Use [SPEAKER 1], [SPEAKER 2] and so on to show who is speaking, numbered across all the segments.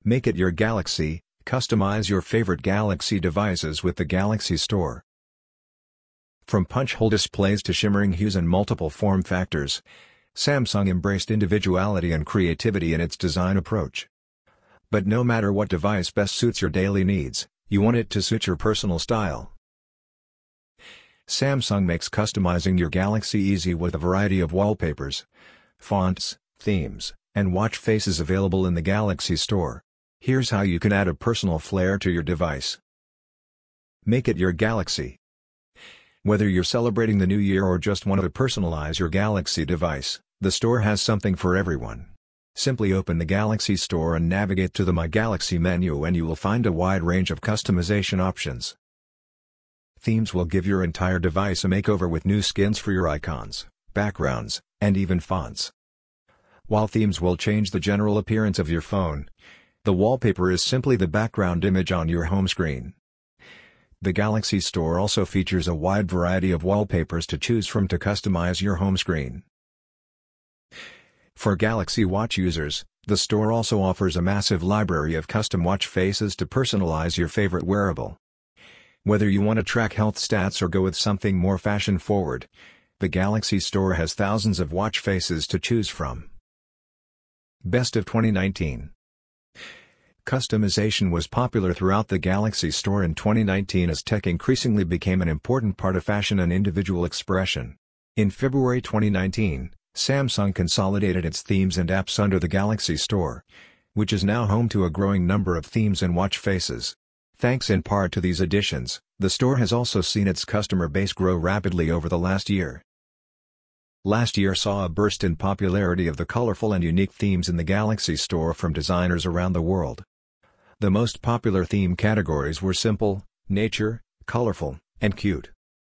[SPEAKER 1] Make it your Galaxy. Customize your favorite Galaxy devices with the Galaxy Store. From punch-hole displays to shimmering hues and multiple form factors, Samsung embraced individuality and creativity in its design approach. But no matter what device best suits your daily needs, you want it to suit your personal style. Samsung makes customizing your Galaxy easy with a variety of wallpapers, fonts, themes, and watch faces available in the Galaxy Store. Here's how you can add a personal flair to your device. Make it your Galaxy. Whether you're celebrating the new year or just want to personalize your Galaxy device, the store has something for everyone. Simply open the Galaxy Store and navigate to the My Galaxy menu and you will find a wide range of customization options. Themes will give your entire device a makeover with new skins for your icons, backgrounds, and even fonts. While themes will change the general appearance of your phone, the wallpaper is simply the background image on your home screen. The Galaxy Store also features a wide variety of wallpapers to choose from to customize your home screen. For Galaxy Watch users, the store also offers a massive library of custom watch faces to personalize your favorite wearable. Whether you want to track health stats or go with something more fashion-forward, the Galaxy Store has thousands of watch faces to choose from. Best of 2019. Customization was popular throughout the Galaxy Store in 2019 as tech increasingly became an important part of fashion and individual expression. In February 2019, Samsung consolidated its themes and apps under the Galaxy Store, which is now home to a growing number of themes and watch faces. Thanks in part to these additions, the store has also seen its customer base grow rapidly over the last year. Last year saw a burst in popularity of the colorful and unique themes in the Galaxy Store from designers around the world. The most popular theme categories were simple, nature, colorful, and cute.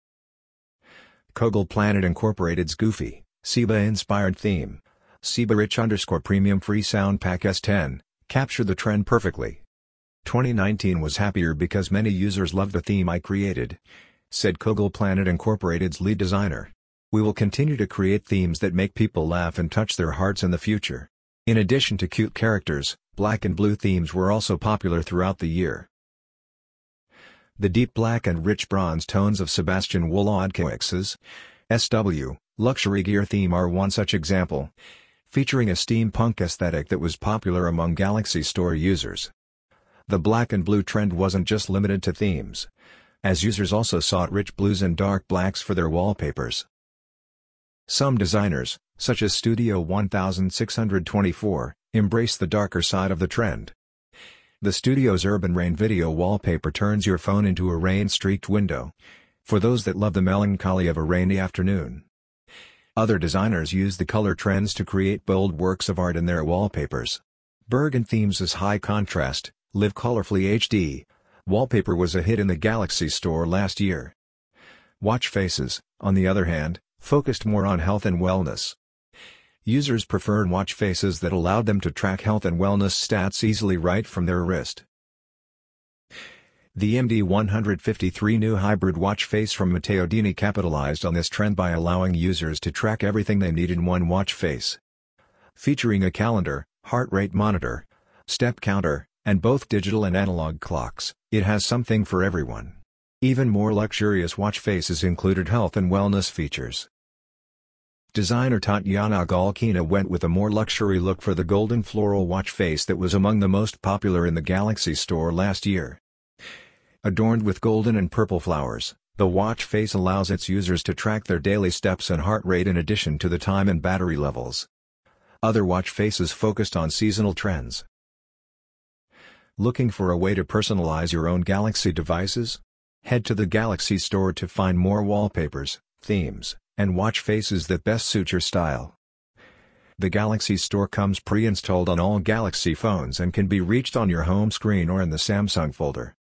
[SPEAKER 1] Kugel Planet Incorporated's Goofy, Seba-inspired theme, Seba Rich _ Premium Free Sound Pack S10, captured the trend perfectly. 2019 was happier because many users loved the theme I created, said Kugel Planet Incorporated's lead designer. We will continue to create themes that make people laugh and touch their hearts in the future. In addition to cute characters, black and blue themes were also popular throughout the year. The deep black and rich bronze tones of Sebastian Wojciechowski's SW luxury gear theme are one such example, featuring a steampunk aesthetic that was popular among Galaxy Store users. The black and blue trend wasn't just limited to themes, as users also sought rich blues and dark blacks for their wallpapers. Some designers, such as Studio 1624, embrace the darker side of the trend. The studio's Urban Rain video wallpaper turns your phone into a rain-streaked window, for those that love the melancholy of a rainy afternoon. Other designers use the color trends to create bold works of art in their wallpapers. Bergen Themes' high contrast, Live Colorfully HD wallpaper was a hit in the Galaxy Store last year. Watch faces, on the other hand, focused more on health and wellness. Users preferred watch faces that allowed them to track health and wellness stats easily right from their wrist. The MD153 new hybrid watch face from Matteo Dini capitalized on this trend by allowing users to track everything they need in one watch face. Featuring a calendar, heart rate monitor, step counter, and both digital and analog clocks, it has something for everyone. Even more luxurious watch faces included health and wellness features. Designer Tatiana Galkina went with a more luxury look for the golden floral watch face that was among the most popular in the Galaxy Store last year. Adorned with golden and purple flowers, the watch face allows its users to track their daily steps and heart rate in addition to the time and battery levels. Other watch faces focused on seasonal trends. Looking for a way to personalize your own Galaxy devices? Head to the Galaxy Store to find more wallpapers, themes, and watch faces that best suit your style. The Galaxy Store comes pre-installed on all Galaxy phones and can be reached on your home screen or in the Samsung folder.